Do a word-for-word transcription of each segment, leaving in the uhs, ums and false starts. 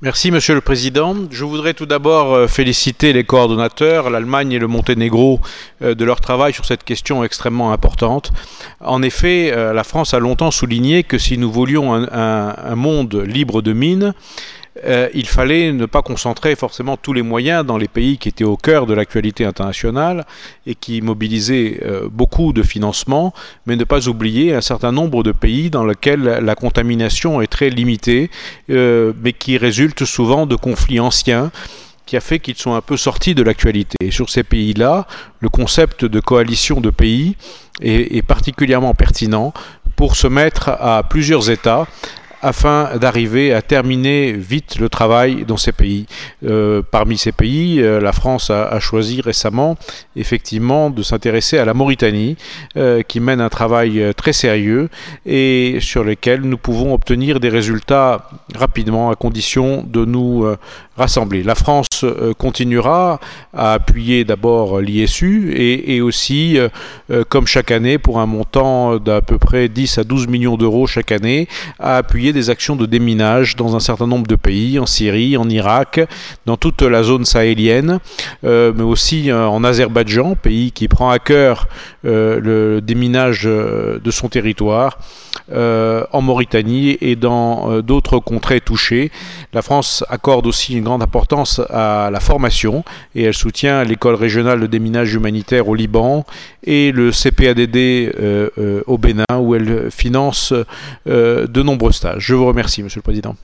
Merci, Monsieur le Président. Je voudrais tout d'abord euh, féliciter les coordonnateurs, l'Allemagne et le Monténégro, euh, de leur travail sur cette question extrêmement importante. En effet, euh, la France a longtemps souligné que si nous voulions un, un- un monde libre de mines, euh, il fallait ne pas concentrer forcément tous les moyens dans les pays qui étaient au cœur de l'actualité internationale et qui mobilisaient euh, beaucoup de financement, mais ne pas oublier un certain nombre de pays dans lesquels la contamination est très limitée, euh, mais qui résultent souvent de conflits anciens qui a fait qu'ils sont un peu sortis de l'actualité. Et sur ces pays-là, le concept de coalition de pays est, est particulièrement pertinent pour se mettre à plusieurs États afin d'arriver à terminer vite le travail dans ces pays. Euh, parmi ces pays, euh, la France a, a, choisi récemment effectivement de s'intéresser à la Mauritanie, euh, qui mène un travail très sérieux et sur lequel nous pouvons obtenir des résultats rapidement à condition de nous euh, rassembler. La France euh, continuera à appuyer d'abord l'I S U et, et aussi, euh, comme chaque année, pour un montant d'à peu près dix à douze millions d'euros chaque année, à appuyer des actions de déminage dans un certain nombre de pays, en Syrie, en Irak, dans toute la zone sahélienne, euh, mais aussi euh, en Azerbaïdjan, pays qui prend à cœur euh, le déminage euh, de son territoire, euh, en Mauritanie et dans euh, d'autres contrées touchées. La France accorde aussi une grande importance à la formation et elle soutient l'école régionale de déminage humanitaire au Liban et le C P A D D euh, euh, au Bénin où elle finance euh, de nombreux stages. Je vous remercie, Monsieur le Président.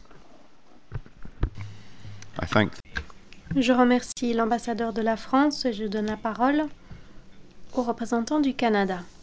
I thank Je remercie l'ambassadeur de la France et je donne la parole au représentant du Canada.